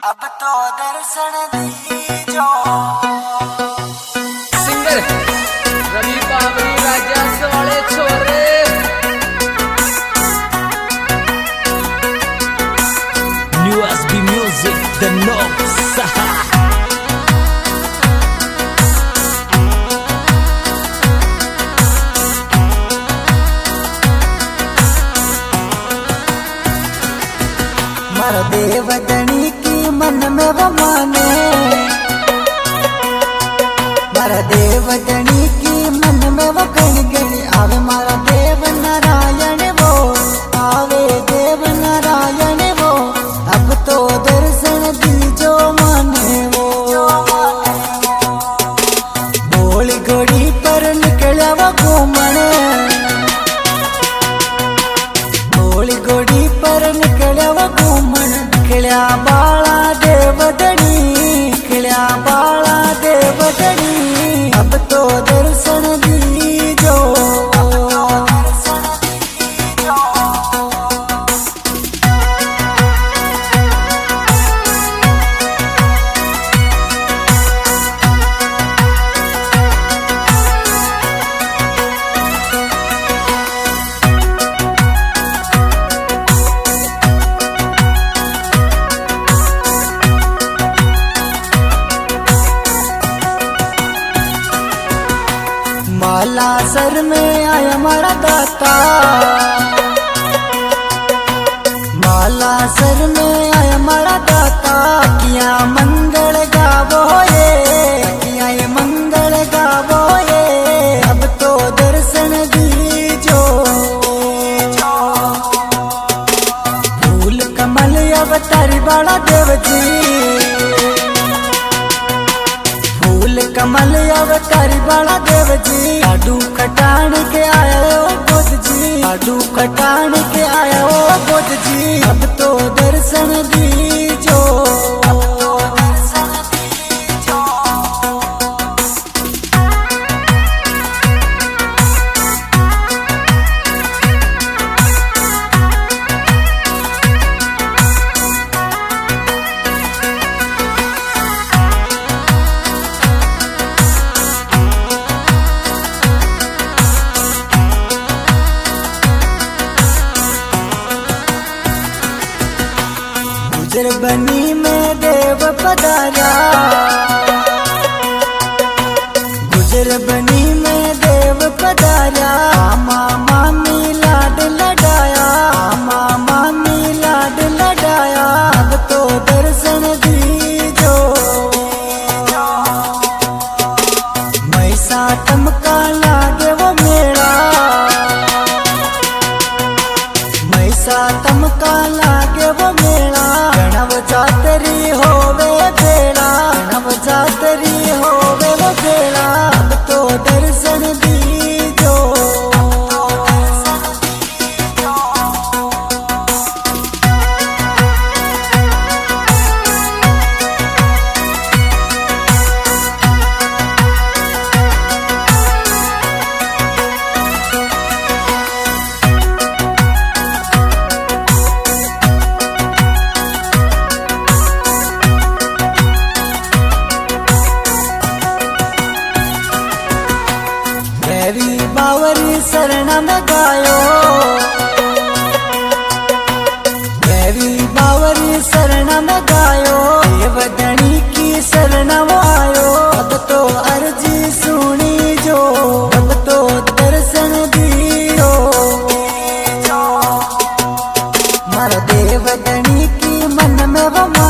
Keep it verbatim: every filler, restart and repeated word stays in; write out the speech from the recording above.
अब तो दर्शन दीजो। सिंगर रवि बाबरी राजा वाले छोरे New S B Music, the Notes. मर देवदनी की मन में वो माने, मर देवदनी की मन में वो कण गई आवे मारा देव नारायण वो, आवे देव नारायण वो। अब तो दर्शन दीजो माने वो। बोली घोड़ी पर निकला वो घूमण, बोली घोड़ी पर निकला वो घूमण। निकल्या बाला देवदनी, निकल्या बाला देवदनी। अब तो दर्शन दीजो। माला सर में आया हमारा दाता, माला सर में आया हमारा दाता। किया मंगल गावो ये, किया ये मंगल गावो ये। अब तो दर्शन दीजो। फूल कमल अवतारी बाला देव जी, फूल कमल अवतारी बाला देव जी। आडू खटान के आया ओ बुद्ध जी, आडू खटान के आया ओ बुद्ध जी। अब तो दर्शन दीजो। गुजरबनी में देव पधारा, गुजरबनी में देव पधारा। मामा मामी लाड लडाया, मामा मामी लाड लडाया। अब तो दर्शन दीजो। मैसा टमका लागे वो मेला, मैसा टमका लागे वो मेला। गणव जातरी होवे बेड़ा, गणव जातरी होवे वो बेड़ा। अब तो दर्शन दीजो। देवी बावरी शरण में गायो, देवी बावरी शरण में गायो। देवदनी की शरण में आयो। अब तो अर्जी सुनी जो, अब तो दर्शन दियो। मर देवदनी की मन में वो